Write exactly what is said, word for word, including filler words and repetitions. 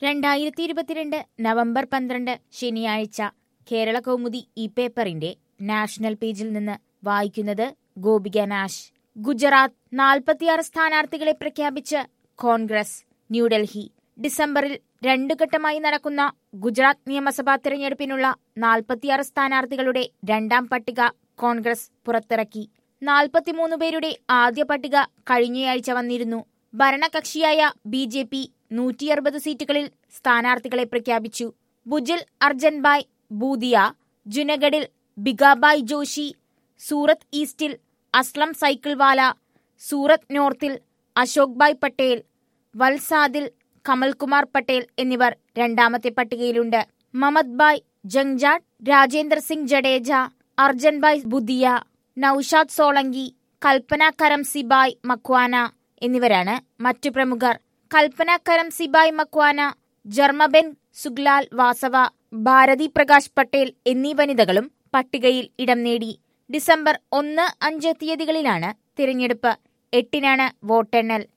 രണ്ടായിരത്തി ഇരുപത്തിരണ്ട് നവംബർ പന്ത്രണ്ട് ശനിയാഴ്ച കേരള കൗമുദി ഈ പേപ്പറിന്റെ നാഷണൽ പേജിൽ നിന്ന് വായിക്കുന്നത് ഗോപിക നാഷ്. ഗുജറാത്ത് നാൽപ്പത്തിയാറ് സ്ഥാനാർത്ഥികളെ പ്രഖ്യാപിച്ച് കോൺഗ്രസ്. ന്യൂഡൽഹി. ഡിസംബറിൽ രണ്ടു ഘട്ടമായി നടക്കുന്ന ഗുജറാത്ത് നിയമസഭാ തെരഞ്ഞെടുപ്പിനുള്ള നാൽപ്പത്തിയാറ് സ്ഥാനാർത്ഥികളുടെ രണ്ടാം പട്ടിക കോൺഗ്രസ് പുറത്തിറക്കി. നാൽപ്പത്തിമൂന്ന് പേരുടെ ആദ്യ പട്ടിക കഴിഞ്ഞയാഴ്ച വന്നിരുന്നു. ഭരണകക്ഷിയായ ബി ജെ പി നൂറ്റി അറുപത് സീറ്റുകളിൽ സ്ഥാനാർത്ഥികളെ പ്രഖ്യാപിച്ചു. ഭുജിൽ അർജൻഭായ് ബൂദിയ, ജുനഗഡിൽ ബിഗാബായ് ജോഷി, സൂറത്ത് ഈസ്റ്റിൽ അസ്ലം സൈക്കിൾവാല, സൂറത്ത് നോർത്തിൽ അശോക് ഭായ് പട്ടേൽ, വൽസാദിൽ കമൽകുമാർ പട്ടേൽ എന്നിവർ രണ്ടാമത്തെ പട്ടികയിലുണ്ട്. മമത് ഭായ് ജംഗ്ജാട്ട്, രാജേന്ദ്ര സിംഗ് ജഡേജ, അർജൻഭായ് ബുദിയ, നൌഷാദ് സോളങ്കി, കൽപ്പന കരംസിബായ് മക്വാന എന്നിവരാണ് മറ്റു പ്രമുഖർ. കൽപ്പന കരംസിബായ് മക്വാന, ജർമ്മബെൻ സുഗ്ലാൽ വാസവ, ഭാരതി പ്രകാശ് പട്ടേൽ എന്നീ വനിതകളും പട്ടികയിൽ ഇടം നേടി. ഡിസംബർ ഒന്ന് അഞ്ച് തീയതികളിലാണ് തിരഞ്ഞെടുപ്പ്. എട്ടിനാണ് വോട്ടെണ്ണൽ.